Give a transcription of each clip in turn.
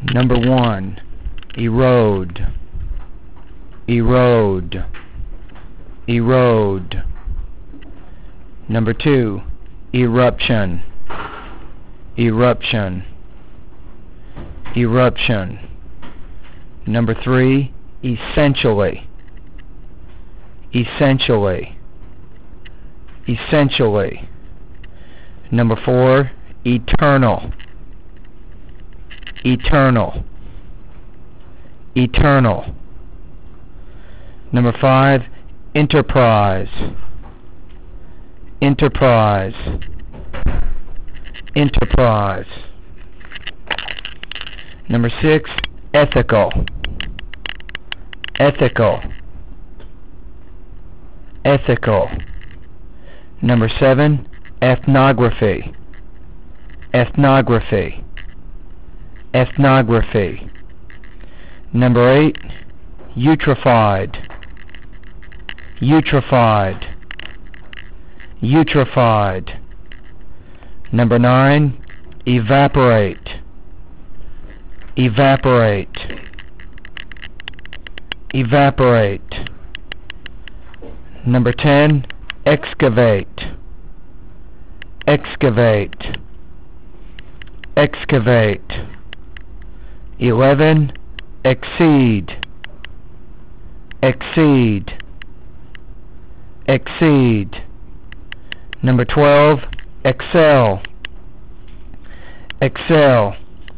Number 1, erode, erode, erode. Number 2, eruption, eruption, eruption. Number 3, essentially, essentially, essentially. Number 4, eternal, eternal, eternal. Number 5, enterprise, enterprise, enterprise. Number 6, ethical, ethical, ethical. Number 7, ethnography, ethnography, ethnography. Number 8, eutrophied, eutrophied, eutrophied. Number 9, evaporate, evaporate, evaporate. Number 10, excavate, excavate, excavate. 11, exceed, exceed, exceed. Number 12, excel, excel,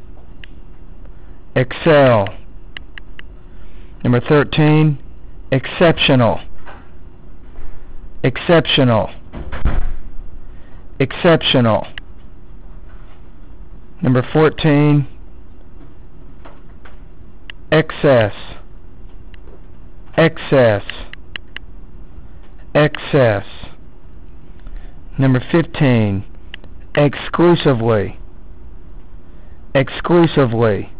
excel. Number 13, exceptional, exceptional, exceptional. Number 14, excess, excess, excess. Number 15, exclusively, exclusively,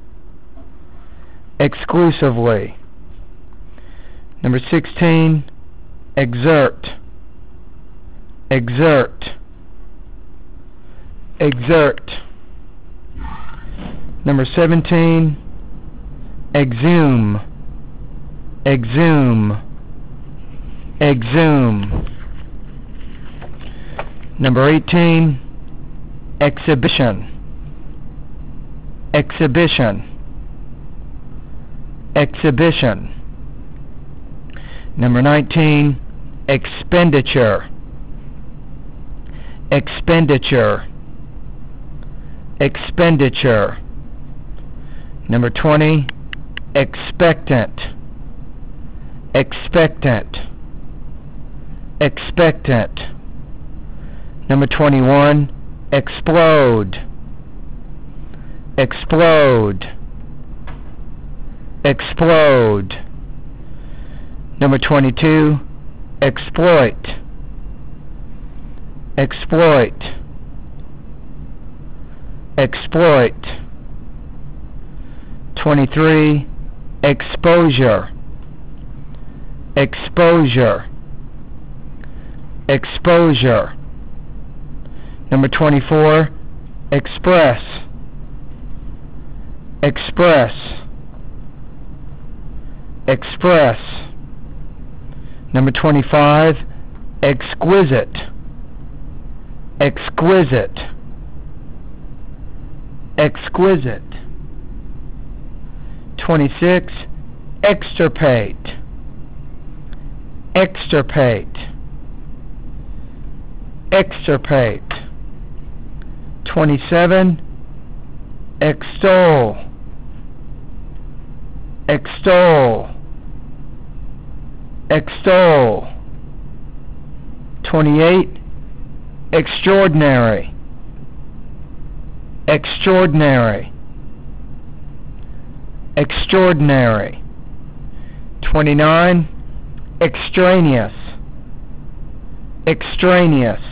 exclusively. Number 16, exert, exert, exert. Number 17, exhume, exhume, exhume. Number 18, exhibition, exhibition, exhibition. Number 19, expenditure, expenditure, expenditure. Number 20, expectant, expectant, expectant. Number 21, explode, explode, explode. Number 22, exploit, exploit, exploit. 23, exposure, exposure, exposure. Number 24, express, express, express. Number 25, exquisite, exquisite, exquisite. 26, extirpate, extirpate, extirpate. 27, extol, extol, extol. 28, extraordinary, extraordinary, extraordinary. 29, extraneous, extraneous,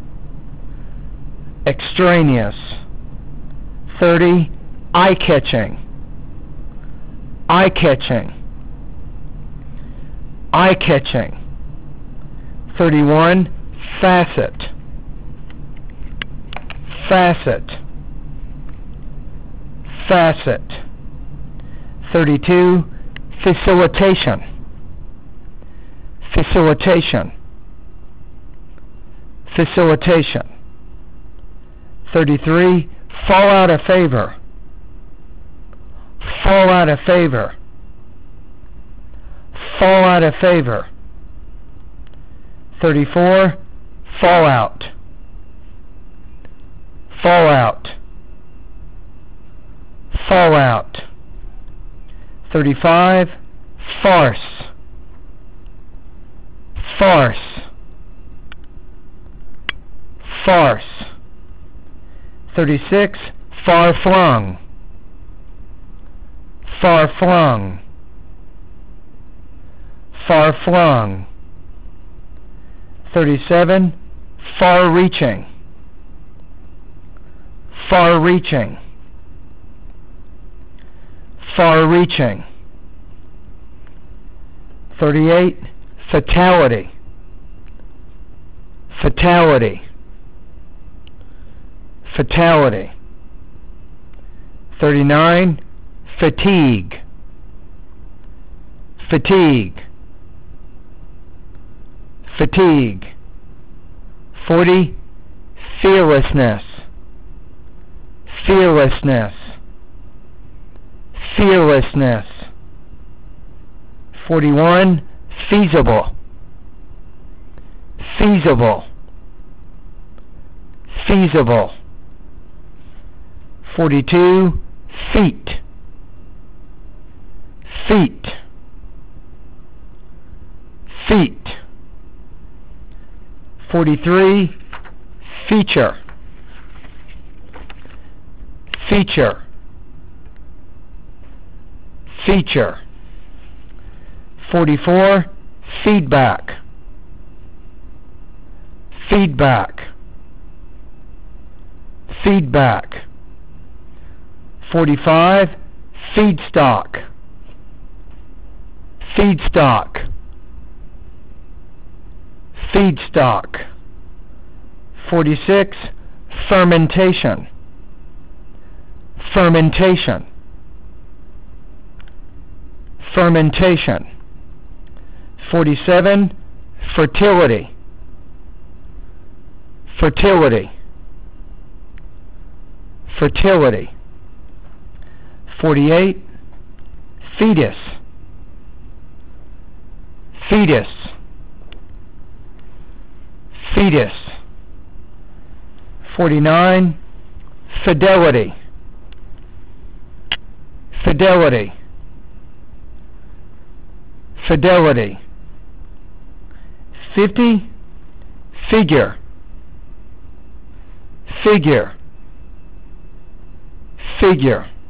extraneous. 30, eye-catching, eye-catching, eye-catching. 31, facet, facet, facet. 32, facilitation. Facilitation. Facilitation. 33, fall out of favor. Fall out of favor. Fall out of favor. 34, fallout. Fallout. Fallout. 35, farce. Farce. Farce. 36, far-flung. Far-flung. Far-flung. 37, far-reaching. Far-reaching. Far-reaching. 38, fatality. Fatality. Fatality. 39, fatigue. Fatigue. Fatigue. 40, fearlessness. Fearlessness. Fearlessness. 41, feasible. Feasible. Feasible. 42, feet. Feet. Feet. 43, feature. Feature. Feature. 44, feedback. Feedback. Feedback. 45, feedstock. Feedstock. Feedstock. 46, fermentation. Fermentation. Fermentation. 47, fertility. Fertility. Fertility. 48, fetus. Fetus. Fetus. 49, fidelity. Fidelity. Fidelity. 50, figure. Figure. Figure.